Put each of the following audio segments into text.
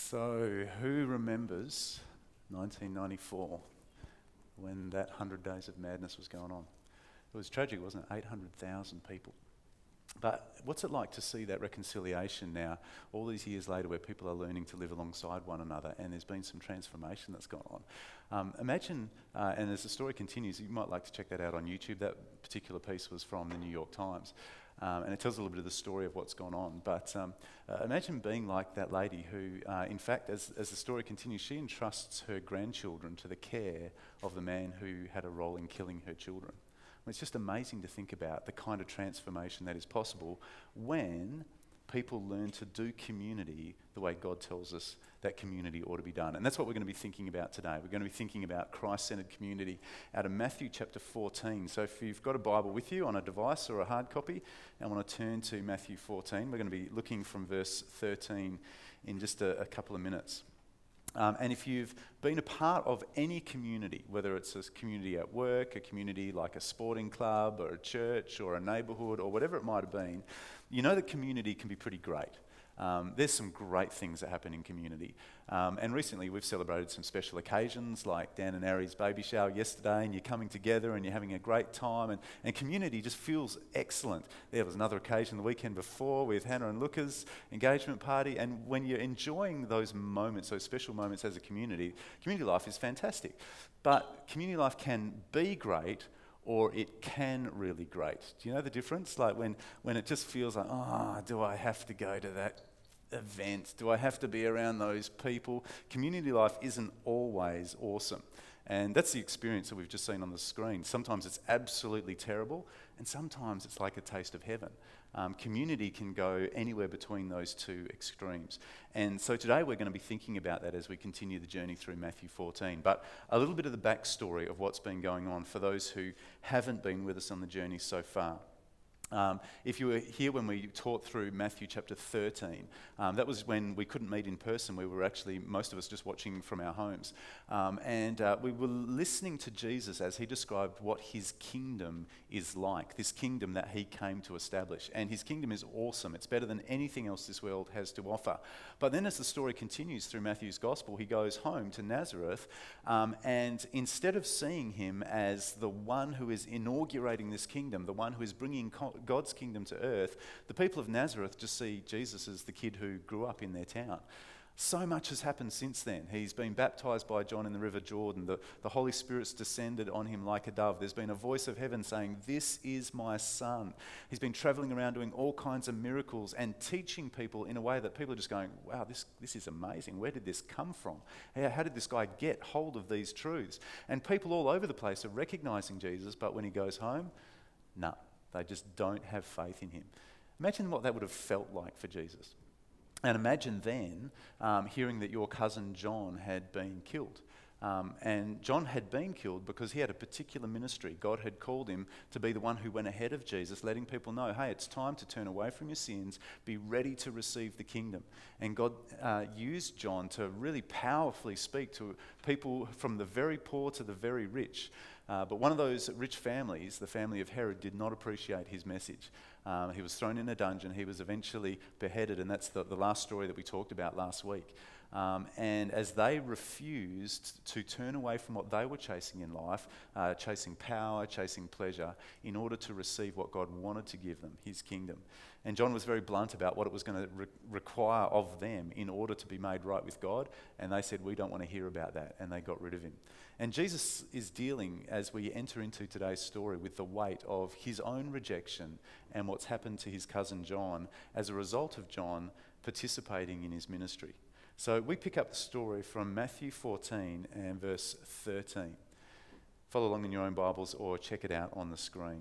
So, who remembers 1994 when that 100 Days of Madness was going on? It was tragic, wasn't it? 800,000 people. But what's it like to see that reconciliation now, all these years later, where people are learning to live alongside one another, and there's been some transformation that's gone on? Imagine, and as the story continues, you might like to check that out on YouTube. That particular piece was from the New York Times, and it tells a little bit of the story of what's gone on. But imagine being like that lady who, in fact, as the story continues, she entrusts her grandchildren to the care of the man who had a role in killing her children. It's just amazing to think about the kind of transformation that is possible when people learn to do community the way God tells us that community ought to be done. And that's what we're going to be thinking about today. We're going to be thinking about Christ-centered community out of Matthew chapter 14. So if you've got a Bible with you on a device or a hard copy and want to turn to Matthew 14, we're going to be looking from verse 13 in just a couple of minutes. And if you've been a part of any community, whether it's a community at work, a community like a sporting club or a church or a neighbourhood or whatever it might have been, you know that community can be pretty great. There's some great things that happen in community. And recently we've celebrated some special occasions like Dan and Ari's baby shower yesterday, and you're coming together and you're having a great time, and community just feels excellent. There was another occasion the weekend before with Hannah and Luca's engagement party, and when you're enjoying those moments, those special moments as a community life is fantastic. But community life can be great, or it can really great. Do you know the difference? Like when it just feels like, do I have to go to that event? Do I have to be around those people? Community life isn't always awesome. And that's the experience that we've just seen on the screen. Sometimes it's absolutely terrible, and sometimes it's like a taste of heaven. Community can go anywhere between those two extremes. And so today we're going to be thinking about that as we continue the journey through Matthew 14. But a little bit of the backstory of what's been going on for those who haven't been with us on the journey so far. If you were here when we taught through Matthew chapter 13, that was when we couldn't meet in person. We were actually, most of us, just watching from our homes. And we were listening to Jesus as he described what his kingdom is like, this kingdom that he came to establish. And his kingdom is awesome. It's better than anything else this world has to offer. But then as the story continues through Matthew's gospel, he goes home to Nazareth, and instead of seeing him as the one who is inaugurating this kingdom, the one who is bringing God's kingdom to earth, the people of Nazareth just see Jesus as the kid who grew up in their town. So much has happened since then. He's been baptized by John in the River Jordan. The Holy Spirit's descended on him like a dove. There's been a voice of heaven saying, "This is my son." He's been traveling around doing all kinds of miracles and teaching people in a way that people are just going, wow, this is amazing. Where did this come from? How did this guy get hold of these truths? And people all over the place are recognizing Jesus, but when he goes home, no. They just don't have faith in him. Imagine what that would have felt like for Jesus. And imagine then hearing that your cousin John had been killed. And John had been killed because he had a particular ministry. God had called him to be the one who went ahead of Jesus, letting people know, hey, it's time to turn away from your sins, be ready to receive the kingdom. And God used John to really powerfully speak to people from the very poor to the very rich. But one of those rich families, the family of Herod, did not appreciate his message. He was thrown in a dungeon. He was eventually beheaded, and that's the last story that we talked about last week. And as they refused to turn away from what they were chasing in life, chasing power, chasing pleasure, in order to receive what God wanted to give them, his kingdom. And John was very blunt about what it was going to require of them in order to be made right with God. And they said, we don't want to hear about that. And they got rid of him. And Jesus is dealing, as we enter into today's story, with the weight of his own rejection and what's happened to his cousin John as a result of John participating in his ministry. So we pick up the story from Matthew 14 and verse 13. Follow along in your own Bibles or check it out on the screen.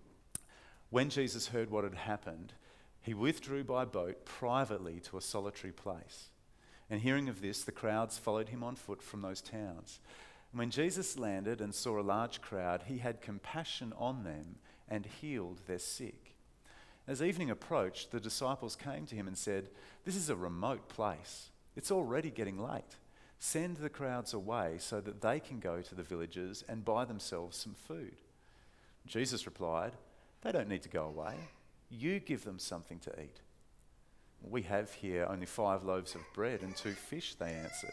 When Jesus heard what had happened, he withdrew by boat privately to a solitary place. And hearing of this, the crowds followed him on foot from those towns. And when Jesus landed and saw a large crowd, he had compassion on them and healed their sick. As evening approached, the disciples came to him and said, "This is a remote place. It's already getting late. Send the crowds away so that they can go to the villages and buy themselves some food." Jesus replied, "They don't need to go away. You give them something to eat." "We have here only 5 loaves of bread and 2 fish," they answered.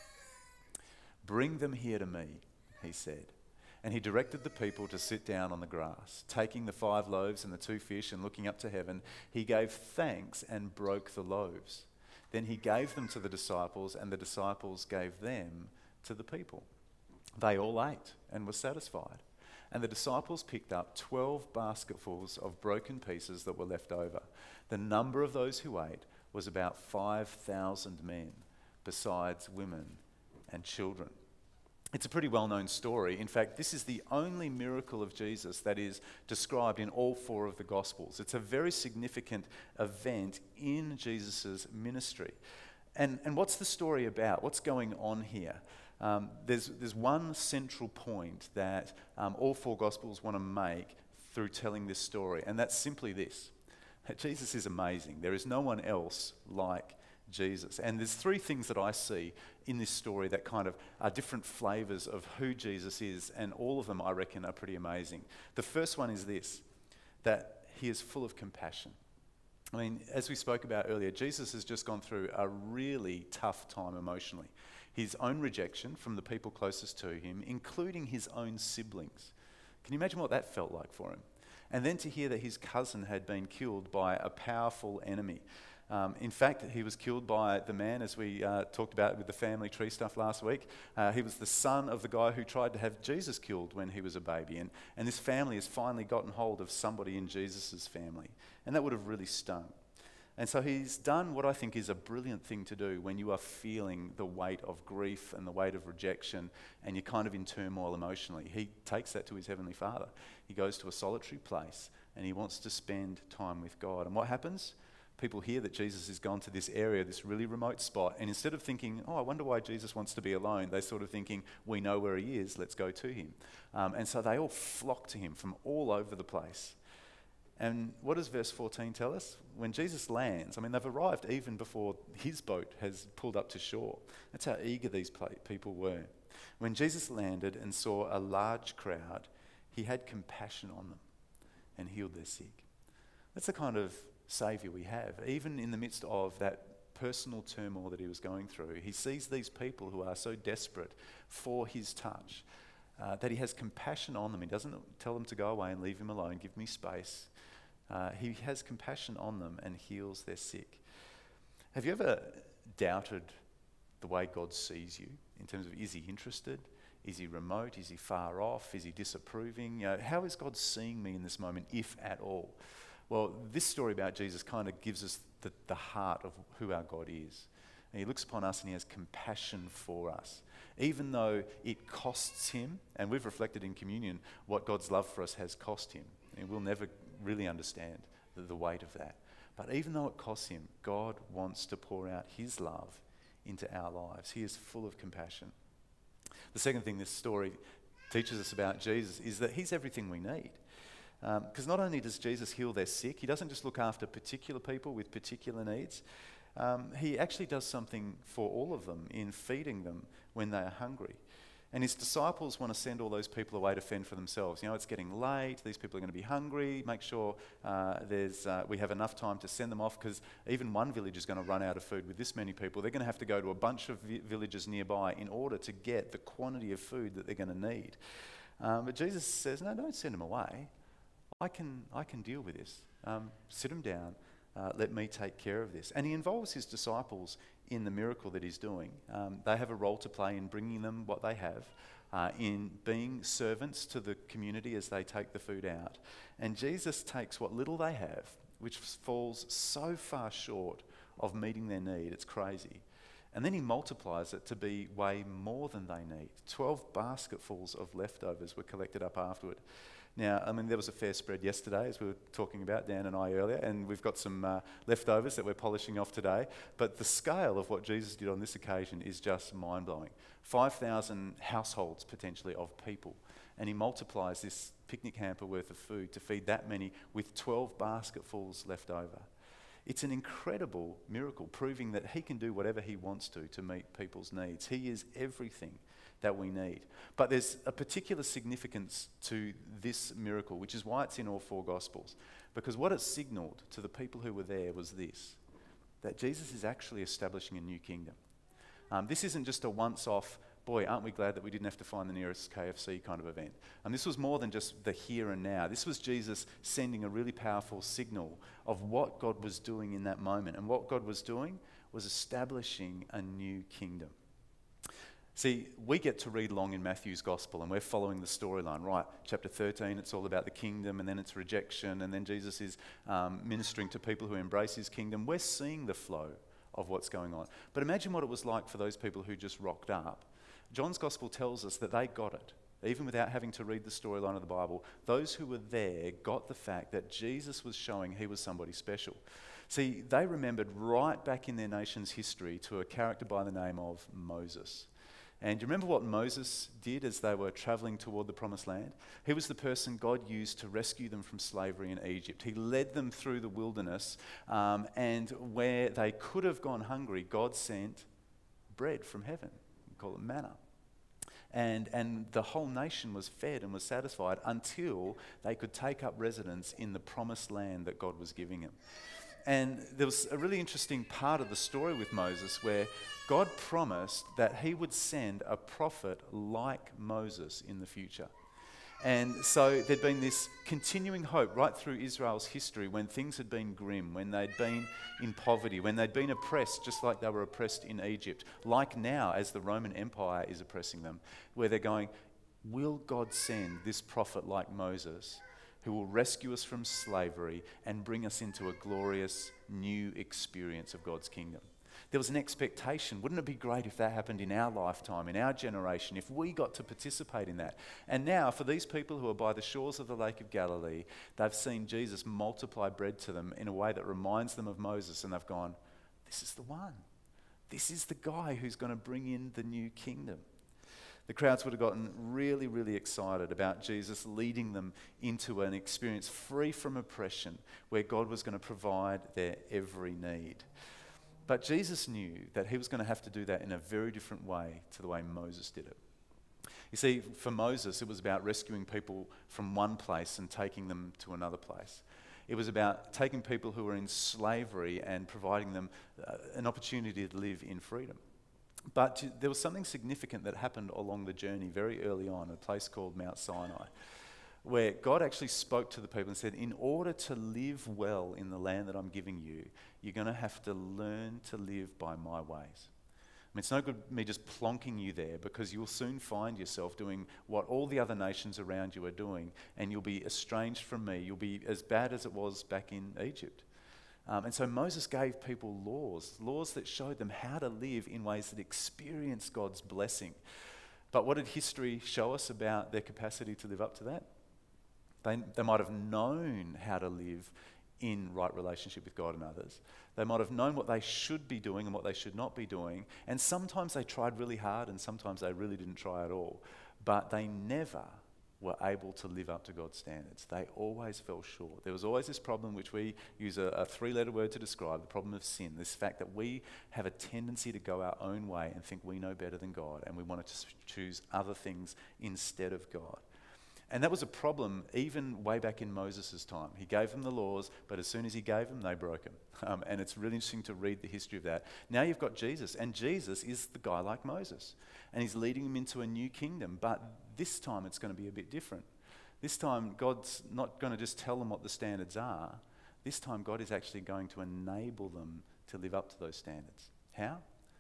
"Bring them here to me," he said. And he directed the people to sit down on the grass. Taking the 5 loaves and the 2 fish and looking up to heaven, he gave thanks and broke the loaves. Then he gave them to the disciples, and the disciples gave them to the people. They all ate and were satisfied. And the disciples picked up 12 basketfuls of broken pieces that were left over. The number of those who ate was about 5,000 men, besides women and children. It's a pretty well-known story. In fact, this is the only miracle of Jesus that is described in all 4 of the Gospels. It's a very significant event in Jesus' ministry. And what's the story about? What's going on here? There's one central point that all 4 Gospels want to make through telling this story, and that's simply this: that Jesus is amazing. There is no one else like Jesus. And there's 3 things that I see in this story that kind of are different flavors of who Jesus is, and all of them, I reckon, are pretty amazing. The first one is this: that he is full of compassion. I mean, as we spoke about earlier, Jesus has just gone through a really tough time emotionally. His own rejection from the people closest to him, including his own siblings. Can you imagine what that felt like for him? And then to hear that his cousin had been killed by a powerful enemy. In fact, he was killed by the man, as we talked about with the family tree stuff last week. He was the son of the guy who tried to have Jesus killed when he was a baby. And this family has finally gotten hold of somebody in Jesus' family. And that would have really stung. And so he's done what I think is a brilliant thing to do when you are feeling the weight of grief and the weight of rejection, and you're kind of in turmoil emotionally. He takes that to his Heavenly Father. He goes to a solitary place and he wants to spend time with God. And what happens? People hear that Jesus has gone to this area, this really remote spot, and instead of thinking, "Oh, I wonder why Jesus wants to be alone," they're sort of thinking, "We know where he is, let's go to him." And so they all flock to him from all over the place. And what does verse 14 tell us? When Jesus lands, I mean, they've arrived even before his boat has pulled up to shore. That's how eager these people were. When Jesus landed and saw a large crowd, he had compassion on them and healed their sick. That's the kind of Saviour we have. Even in the midst of that personal turmoil that he was going through, he sees these people who are so desperate for his touch that he has compassion on them. He doesn't tell them to go away and leave him alone, give me space. He has compassion on them and heals their sick. Have you ever doubted the way God sees you in terms of, is he interested? Is he remote? Is he far off? Is he disapproving? How is God seeing me in this moment, if at all? Well, this story about Jesus kind of gives us the heart of who our God is. And he looks upon us and he has compassion for us. Even though it costs him, and we've reflected in communion what God's love for us has cost him. And we'll never really understand the weight of that. But even though it costs him, God wants to pour out his love into our lives. He is full of compassion. The second thing this story teaches us about Jesus is that he's everything we need. Because not only does Jesus heal their sick, he doesn't just look after particular people with particular needs. He actually does something for all of them in feeding them when they are hungry. And his disciples want to send all those people away to fend for themselves. It's getting late, these people are going to be hungry, make sure we have enough time to send them off, because even one village is going to run out of food with this many people. They're going to have to go to a bunch of villages nearby in order to get the quantity of food that they're going to need. But Jesus says, no, don't send them away. I can deal with this. Sit them down. Let me take care of this. And he involves his disciples in the miracle that he's doing. They have a role to play in bringing them what they have, in being servants to the community as they take the food out. And Jesus takes what little they have, which falls so far short of meeting their need, it's crazy. And then he multiplies it to be way more than they need. 12 basketfuls of leftovers were collected up afterward. Now, I mean, there was a fair spread yesterday, as we were talking about, Dan and I earlier, and we've got some leftovers that we're polishing off today. But the scale of what Jesus did on this occasion is just mind-blowing. 5,000 households, potentially, of people. And he multiplies this picnic hamper worth of food to feed that many with 12 basketfuls left over. It's an incredible miracle, proving that he can do whatever he wants to meet people's needs. He is everything that we need. But there's a particular significance to this miracle, which is why it's in all 4 Gospels. Because what it signalled to the people who were there was this: that Jesus is actually establishing a new kingdom. This isn't just a once-off, boy, aren't we glad that we didn't have to find the nearest KFC kind of event. And this was more than just the here and now. This was Jesus sending a really powerful signal of what God was doing in that moment. And what God was doing was establishing a new kingdom. See, we get to read along in Matthew's gospel and we're following the storyline, right? Chapter 13, it's all about the kingdom and then it's rejection and then Jesus is ministering to people who embrace his kingdom. We're seeing the flow of what's going on. But imagine what it was like for those people who just rocked up. John's gospel tells us that they got it. Even without having to read the storyline of the Bible, those who were there got the fact that Jesus was showing he was somebody special. See, they remembered right back in their nation's history to a character by the name of Moses. And do you remember what Moses did as they were traveling toward the promised land? He was the person God used to rescue them from slavery in Egypt. He led them through the wilderness, and where they could have gone hungry, God sent bread from heaven. We call it manna. And the whole nation was fed and was satisfied until they could take up residence in the promised land that God was giving them. And there was a really interesting part of the story with Moses where God promised that he would send a prophet like Moses in the future. And so there'd been this continuing hope right through Israel's history when things had been grim, when they'd been in poverty, when they'd been oppressed just like they were oppressed in Egypt, like now as the Roman Empire is oppressing them, where they're going, will God send this prophet like Moses who will rescue us from slavery and bring us into a glorious new experience of God's kingdom? There was an expectation. Wouldn't it be great if that happened in our lifetime, in our generation, if we got to participate in that? And now, for these people who are by the shores of the Lake of Galilee, they've seen Jesus multiply bread to them in a way that reminds them of Moses, and they've gone, this is the one. This is the guy who's going to bring in the new kingdom. The crowds would have gotten really, really excited about Jesus leading them into an experience free from oppression, where God was going to provide their every need. But Jesus knew that he was going to have to do that in a very different way to the way Moses did it. You see, for Moses, it was about rescuing people from one place and taking them to another place. It was about taking people who were in slavery and providing them an opportunity to live in freedom. But there was something significant that happened along the journey very early on, a place called Mount Sinai, where God actually spoke to the people and said, in order to live well in the land that I'm giving you, you're going to have to learn to live by my ways. I mean, it's no good me just plonking you there, because you'll soon find yourself doing what all the other nations around you are doing, and you'll be estranged from me. You'll be as bad as it was back in Egypt. And so Moses gave people laws that showed them how to live in ways that experienced God's blessing. But what did history show us about their capacity to live up to that? They might have known how to live in right relationship with God and others. They might have known what they should be doing and what they should not be doing. And sometimes they tried really hard and sometimes they really didn't try at all. But they never were able to live up to God's standards. They always fell short. There was always this problem, which we use a three-letter word to describe, the problem of sin, this fact that we have a tendency to go our own way and think we know better than God, and we want to choose other things instead of God. And that was a problem even way back in Moses' time. He gave them the laws, but as soon as he gave them, they broke them. And it's really interesting to read the history of that. Now you've got Jesus, and Jesus is the guy like Moses. And he's leading them into a new kingdom, but this time it's going to be a bit different. This time God's not going to just tell them what the standards are. This time God is actually going to enable them to live up to those standards. How?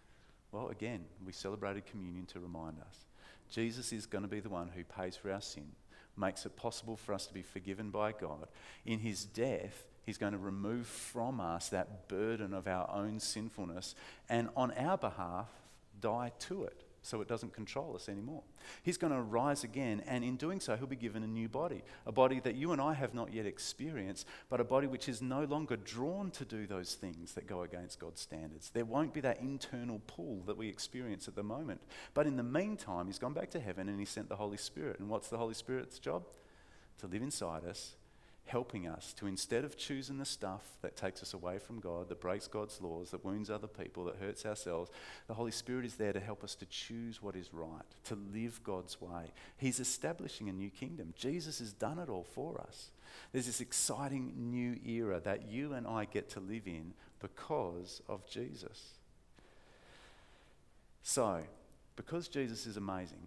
Well, again, we celebrated communion to remind us. Jesus is going to be the one who pays for our sin, makes it possible for us to be forgiven by God. In his death, he's going to remove from us that burden of our own sinfulness and on our behalf die to it so it doesn't control us anymore. He's going to rise again, and in doing so he'll be given a new body, a body that you and I have not yet experienced, but a body which is no longer drawn to do those things that go against God's standards. There won't be that internal pull that we experience at the moment. But in the meantime, he's gone back to heaven and he sent the Holy Spirit. And what's the Holy Spirit's job? To live inside us, helping us to, instead of choosing the stuff that takes us away from God, that breaks God's laws, that wounds other people, that hurts ourselves, the Holy Spirit is there to help us to choose what is right, to live God's way. He's establishing a new kingdom. Jesus has done it all for us. There's this exciting new era that you and I get to live in because of Jesus. So, because Jesus is amazing,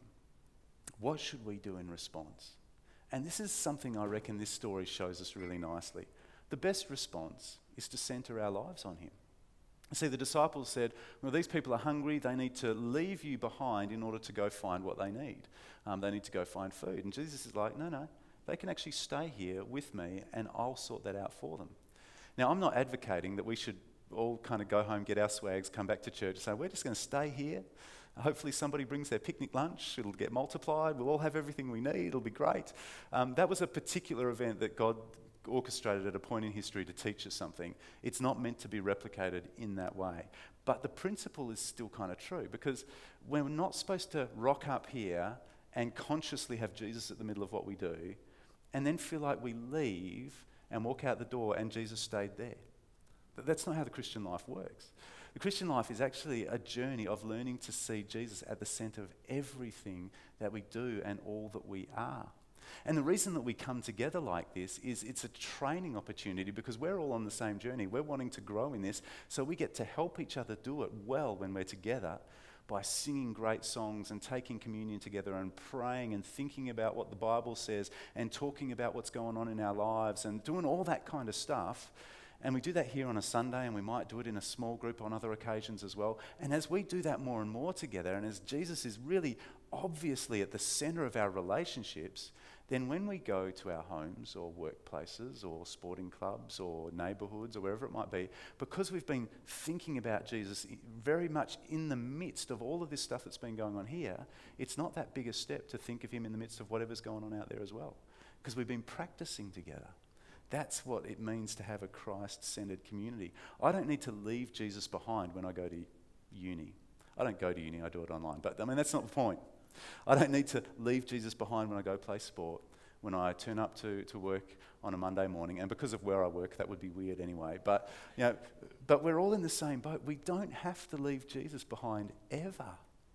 what should we do in response? And this is something I reckon this story shows us really nicely. The best response is to center our lives on him. See, the disciples said, well, these people are hungry. They need to leave you behind in order to go find what they need. They need to go find food. And Jesus is like, no, they can actually stay here with me and I'll sort that out for them. Now, I'm not advocating that we should all kind of go home, get our swags, come back to church and say, we're just going to stay here. Hopefully somebody brings their picnic lunch. It'll get multiplied. We'll all have everything we need. It'll be great. That was a particular event that God orchestrated at a point in history to teach us something. It's not meant to be replicated in that way. But the principle is still kind of true, because we're not supposed to rock up here and consciously have Jesus at the middle of what we do and then feel like we leave and walk out the door and Jesus stayed there. That's not how the Christian life works. The Christian life is actually a journey of learning to see Jesus at the center of everything that we do and all that we are. And the reason that we come together like this is it's a training opportunity, because we're all on the same journey. We're wanting to grow in this, so we get to help each other do it well when we're together by singing great songs and taking communion together and praying and thinking about what the Bible says and talking about what's going on in our lives and doing all that kind of stuff. And we do that here on a Sunday, and we might do it in a small group on other occasions as well. And as we do that more and more together, and as Jesus is really obviously at the center of our relationships, then when we go to our homes or workplaces or sporting clubs or neighborhoods or wherever it might be, because we've been thinking about Jesus very much in the midst of all of this stuff that's been going on here, it's not that big a step to think of him in the midst of whatever's going on out there as well, because we've been practicing together. That's what it means to have a Christ-centered community. I don't need to leave Jesus behind when I go to uni. I don't go to uni, I do it online. But I mean, that's not the point. I don't need to leave Jesus behind when I go play sport, when I turn up to work on a Monday morning. And because of where I work, that would be weird anyway. But we're all in the same boat. We don't have to leave Jesus behind ever.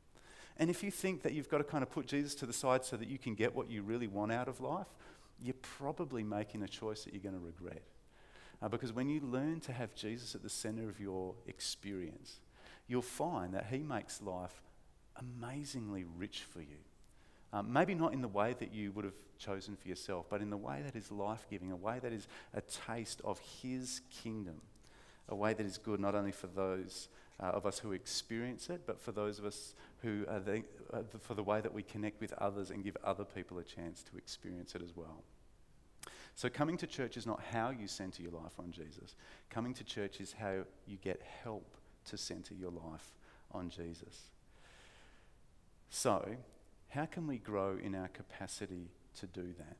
And if you think that you've got to kind of put Jesus to the side so that you can get what you really want out of life, you're probably making a choice that you're going to regret. Because when you learn to have Jesus at the center of your experience, you'll find that he makes life amazingly rich for you. Maybe not in the way that you would have chosen for yourself, but in the way that is life-giving, a way that is a taste of his kingdom, a way that is good not only for those of us who experience it, but for those of us who for the way that we connect with others and give other people a chance to experience it as well. So coming to church is not how you center your life on Jesus. Coming to church is how you get help to center your life on Jesus. So, how can we grow in our capacity to do that?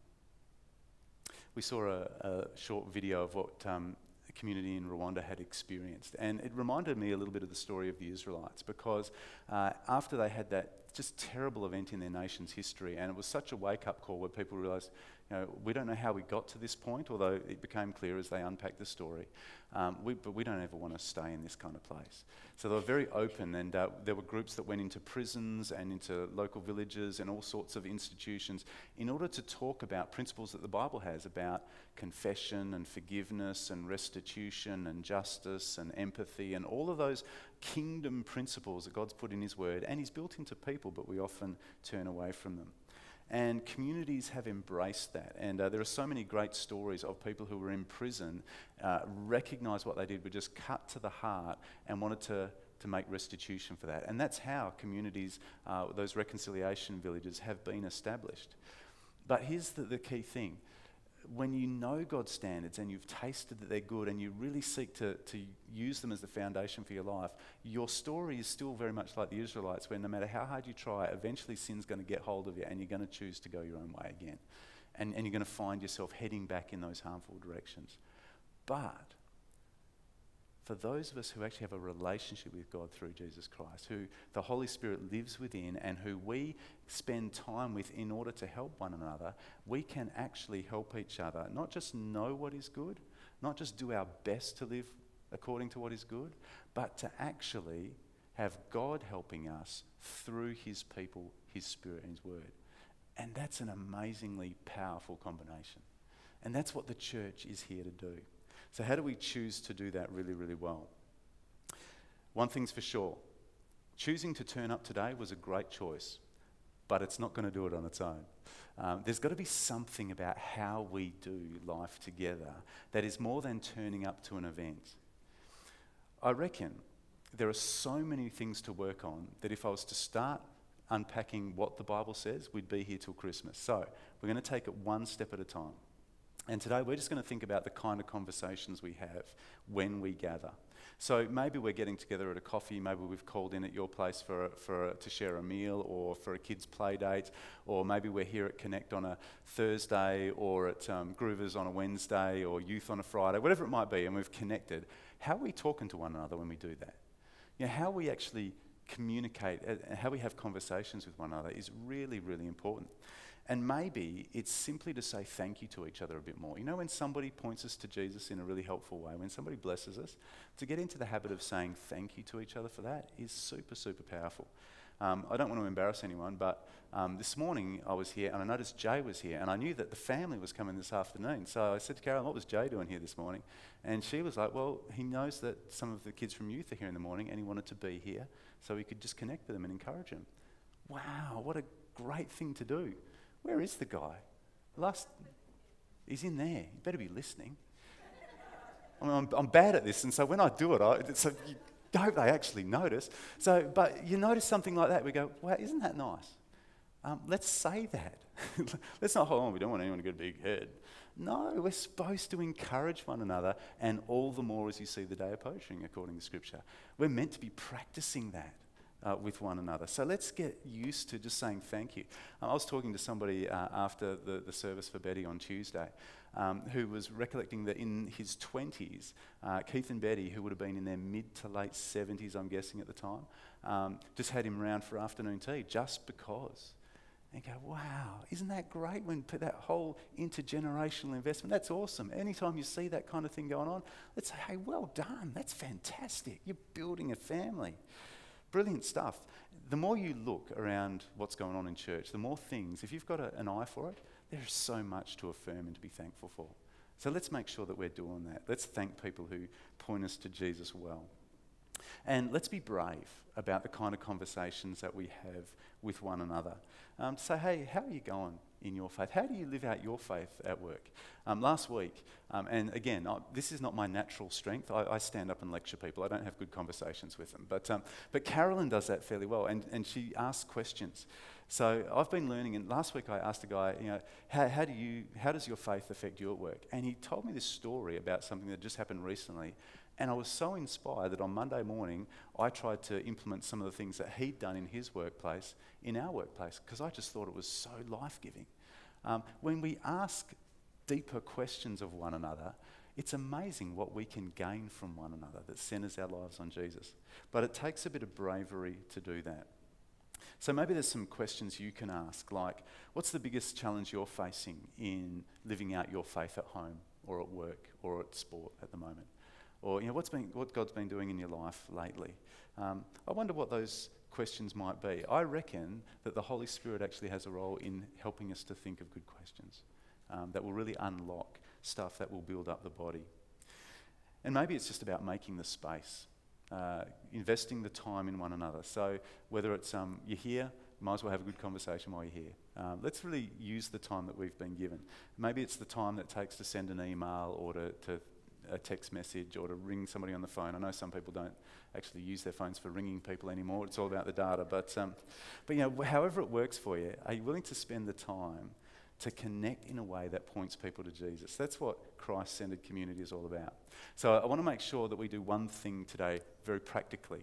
We saw a short video of what a community in Rwanda had experienced, and it reminded me a little bit of the story of the Israelites, because after they had that just terrible event in their nation's history, and it was such a wake-up call where people realised, we don't know how we got to this point, although it became clear as they unpacked the story, but we don't ever want to stay in this kind of place. So they were very open, and there were groups that went into prisons and into local villages and all sorts of institutions in order to talk about principles that the Bible has about confession and forgiveness and restitution and justice and empathy and all of those kingdom principles that God's put in his word and he's built into people, but we often turn away from them. And communities have embraced that. And there are so many great stories of people who were in prison, recognised what they did, were just cut to the heart and wanted to make restitution for that. And that's how communities, those reconciliation villages, have been established. But here's the key thing. When you know God's standards and you've tasted that they're good and you really seek to use them as the foundation for your life, your story is still very much like the Israelites, where no matter how hard you try, eventually sin's going to get hold of you and you're going to choose to go your own way again. And you're going to find yourself heading back in those harmful directions. But for those of us who actually have a relationship with God through Jesus Christ, who the Holy Spirit lives within and who we spend time with in order to help one another, we can actually help each other, not just know what is good, not just do our best to live according to what is good, but to actually have God helping us through his people, his Spirit and his word. And that's an amazingly powerful combination. And that's what the church is here to do. So how do we choose to do that really, really well? One thing's for sure. Choosing to turn up today was a great choice, but it's not going to do it on its own. There's got to be something about how we do life together that is more than turning up to an event. I reckon there are so many things to work on that if I was to start unpacking what the Bible says, we'd be here till Christmas. So we're going to take it one step at a time. And today we're just going to think about the kind of conversations we have when we gather. So maybe we're getting together at a coffee, maybe we've called in at your place to share a meal or for a kids' play date, or maybe we're here at Connect on a Thursday or at Groovers on a Wednesday or Youth on a Friday, whatever it might be, and we've connected. How are we talking to one another when we do that? You know, how we actually communicate, how we have conversations with one another is really, really important. And maybe it's simply to say thank you to each other a bit more. You know, when somebody points us to Jesus in a really helpful way, when somebody blesses us, to get into the habit of saying thank you to each other for that is super, super powerful. I don't want to embarrass anyone, but this morning I was here and I noticed Jay was here and I knew that the family was coming this afternoon. So I said to Carolyn, what was Jay doing here this morning? And she was like, well, he knows that some of the kids from youth are here in the morning and he wanted to be here so he could just connect with them and encourage them. Wow, what a great thing to do. Where is the guy? He's in there. You better be listening. I mean, I'm bad at this, and so when I do it, I hope they actually notice. So, but you notice something like that, we go, wow, isn't that nice? Let's say that. Let's not hold on, we don't want anyone to get a big head. No, we're supposed to encourage one another, and all the more as you see the day approaching, according to Scripture. We're meant to be practicing that. With one another. So let's get used to just saying thank you. I was talking to somebody after the service for Betty on Tuesday who was recollecting that in his 20s, Keith and Betty, who would have been in their mid to late 70s, I'm guessing at the time, just had him round for afternoon tea just because. And go, wow, isn't that great when that whole intergenerational investment, that's awesome. Anytime you see that kind of thing going on, let's say, hey, well done, that's fantastic. You're building a family. Brilliant stuff. The more you look around what's going on in church, the more things, if you've got an eye for it, there's so much to affirm and to be thankful for. So let's make sure that we're doing that. Let's thank people who point us to Jesus well. And let's be brave about the kind of conversations that we have with one another. Say, hey, how are you going in your faith? How do you live out your faith at work? Last week, and again, this is not my natural strength. I stand up and lecture people. I don't have good conversations with them. But Carolyn does that fairly well, and she asks questions. So I've been learning, and last week I asked a guy, you know, how does your faith affect you at work? And he told me this story about something that just happened recently. And I was so inspired that on Monday morning, I tried to implement some of the things that he'd done in his workplace in our workplace, because I just thought it was so life-giving. When we ask deeper questions of one another, it's amazing what we can gain from one another that centers our lives on Jesus. But it takes a bit of bravery to do that. So maybe there's some questions you can ask, like, what's the biggest challenge you're facing in living out your faith at home or at work or at sport at the moment? Or, you know, what God's been doing in your life lately? I wonder what those questions might be. I reckon that the Holy Spirit actually has a role in helping us to think of good questions that will really unlock stuff that will build up the body. And maybe it's just about making the space, investing the time in one another. So whether it's you're here, you might as well have a good conversation while you're here. Let's really use the time that we've been given. Maybe it's the time that it takes to send an email or to a text message or to ring somebody on the phone. I know some people don't actually use their phones for ringing people anymore. It's all about the data. But you know, however it works for you, are you willing to spend the time to connect in a way that points people to Jesus? That's what Christ-centered community is all about. So I want to make sure that we do one thing today very practically.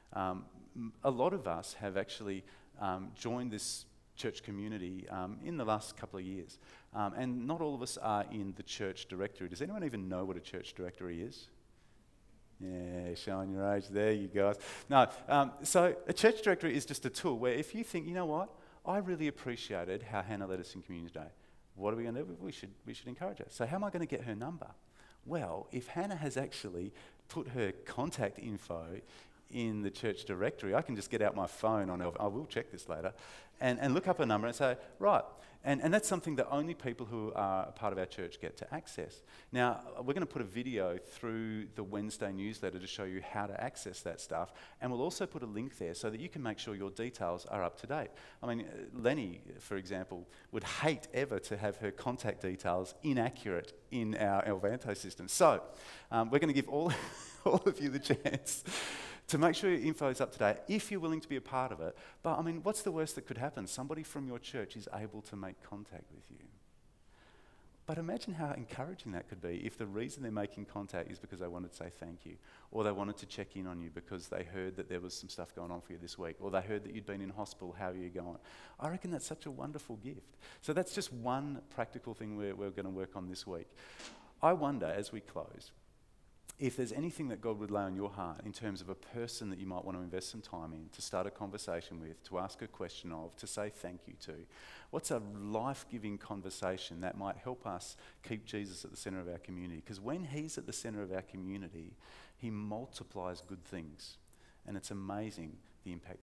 A lot of us have actually joined this church community in the last couple of years. And not all of us are in the church directory. Does anyone even know what a church directory is? Yeah, showing your age there, you guys. No, so a church directory is just a tool where if you think, you know what, I really appreciated how Hannah led us in Community Day. What are we going to do? We should encourage her. So how am I going to get her number? Well, if Hannah has actually put her contact info in the church directory. I can just get out my phone on I will check this later, and look up a number and say, right, and that's something that only people who are a part of our church get to access. Now, we're going to put a video through the Wednesday newsletter to show you how to access that stuff, and we'll also put a link there so that you can make sure your details are up to date. I mean, Lenny, for example, would hate ever to have her contact details inaccurate in our Elvanto system. So, we're going to give all of you the chance to make sure your info is up to date, if you're willing to be a part of it. But I mean, what's the worst that could happen? Somebody from your church is able to make contact with you. But imagine how encouraging that could be if the reason they're making contact is because they wanted to say thank you, or they wanted to check in on you because they heard that there was some stuff going on for you this week, or they heard that you'd been in hospital, how are you going? I reckon that's such a wonderful gift. So that's just one practical thing we're going to work on this week. I wonder, as we close, if there's anything that God would lay on your heart in terms of a person that you might want to invest some time in, to start a conversation with, to ask a question of, to say thank you to. What's a life-giving conversation that might help us keep Jesus at the centre of our community? Because when he's at the centre of our community, he multiplies good things. And it's amazing the impact